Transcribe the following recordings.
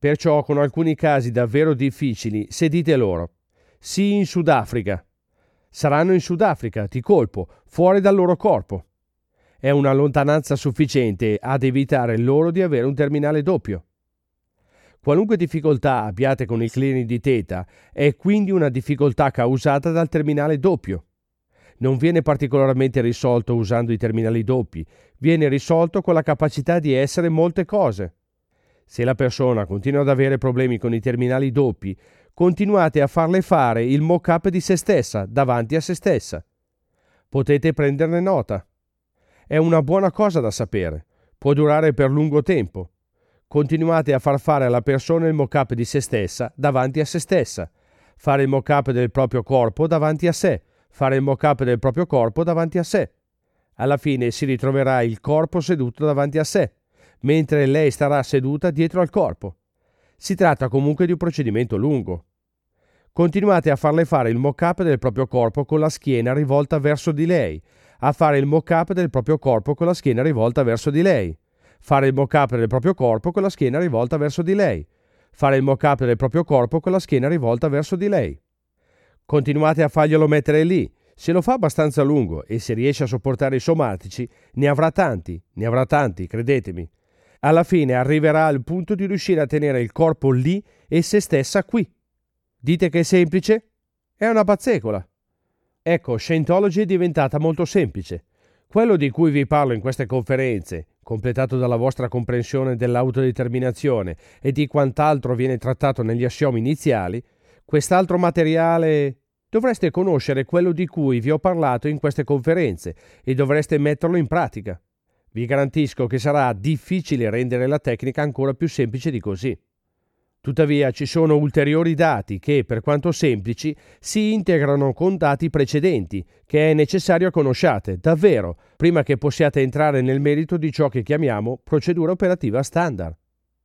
Perciò con alcuni casi davvero difficili, se dite loro: sì, in Sudafrica. Saranno in Sudafrica, ti colpo, fuori dal loro corpo. È una lontananza sufficiente ad evitare loro di avere un terminale doppio. Qualunque difficoltà abbiate con il clearing di teta è quindi una difficoltà causata dal terminale doppio. Non viene particolarmente risolto usando i terminali doppi, viene risolto con la capacità di essere molte cose. Se la persona continua ad avere problemi con i terminali doppi, continuate a farle fare il mock-up di se stessa davanti a se stessa. Potete prenderne nota. È una buona cosa da sapere. Può durare per lungo tempo. Continuate a far fare alla persona il mock-up di se stessa davanti a se stessa. Fare il mock-up del proprio corpo davanti a sé. Fare il mock-up del proprio corpo davanti a sé. Alla fine si ritroverà il corpo seduto davanti a sé, mentre lei starà seduta dietro al corpo. Si tratta comunque di un procedimento lungo. Continuate a farle fare il mock-up del proprio corpo con la schiena rivolta verso di lei, a fare il mock-up del proprio corpo con la schiena rivolta verso di lei, fare il mock-up del proprio corpo con la schiena rivolta verso di lei, fare il mock-up del proprio corpo con la schiena rivolta verso di lei. Continuate a farglielo mettere lì. Se lo fa abbastanza a lungo e se riesce a sopportare i somatici, ne avrà tanti, credetemi. Alla fine arriverà al punto di riuscire a tenere il corpo lì e se stessa qui. Dite che è semplice? È una bazzecola. Ecco, Scientology è diventata molto semplice. Quello di cui vi parlo in queste conferenze, completato dalla vostra comprensione dell'autodeterminazione e di quant'altro viene trattato negli assiomi iniziali, quest'altro materiale dovreste conoscere quello di cui vi ho parlato in queste conferenze e dovreste metterlo in pratica. Vi garantisco che sarà difficile rendere la tecnica ancora più semplice di così. Tuttavia ci sono ulteriori dati che, per quanto semplici, si integrano con dati precedenti che è necessario conosciate, davvero, prima che possiate entrare nel merito di ciò che chiamiamo procedura operativa standard.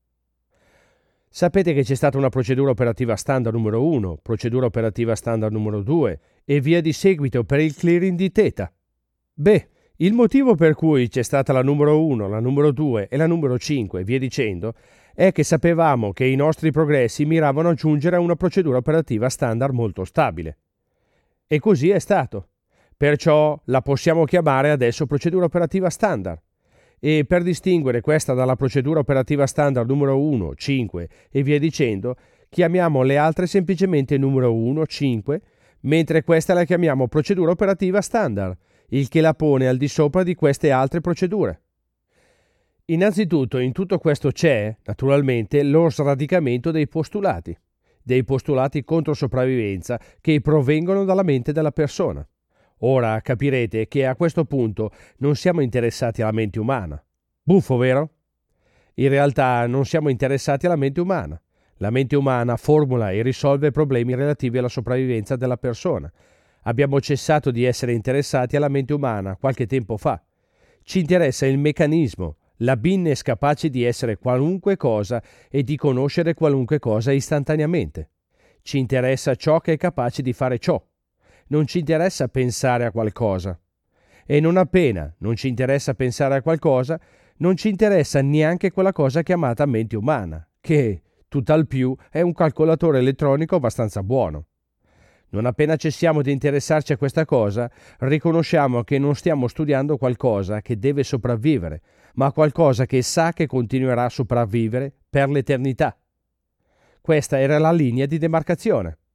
Sapete che c'è stata una procedura operativa standard numero 1, procedura operativa standard numero 2 e via di seguito per il clearing di teta. Beh, il motivo per cui c'è stata la numero 1, la numero 2 e la numero 5 e via dicendo è che sapevamo che i nostri progressi miravano a giungere a una procedura operativa standard molto stabile. E così è stato. Perciò la possiamo chiamare adesso procedura operativa standard. E per distinguere questa dalla procedura operativa standard numero 1, 5 e via dicendo, chiamiamo le altre semplicemente numero 1, 5, mentre questa la chiamiamo procedura operativa standard, il che la pone al di sopra di queste altre procedure. Innanzitutto in tutto questo c'è, naturalmente, lo sradicamento dei postulati contro sopravvivenza che provengono dalla mente della persona. Ora capirete che a questo punto non siamo interessati alla mente umana. Buffo, vero? In realtà non siamo interessati alla mente umana. La mente umana formula e risolve problemi relativi alla sopravvivenza della persona. Abbiamo cessato di essere interessati alla mente umana qualche tempo fa. Ci interessa il meccanismo. La business capace di essere qualunque cosa e di conoscere qualunque cosa istantaneamente. Ci interessa ciò che è capace di fare ciò. Non ci interessa pensare a qualcosa. E non appena non ci interessa pensare a qualcosa, non ci interessa neanche quella cosa chiamata mente umana, che, tutt'al più, è un calcolatore elettronico abbastanza buono. Non appena cessiamo di interessarci a questa cosa, riconosciamo che non stiamo studiando qualcosa che deve sopravvivere, ma qualcosa che sa che continuerà a sopravvivere per l'eternità. Questa era la linea di demarcazione.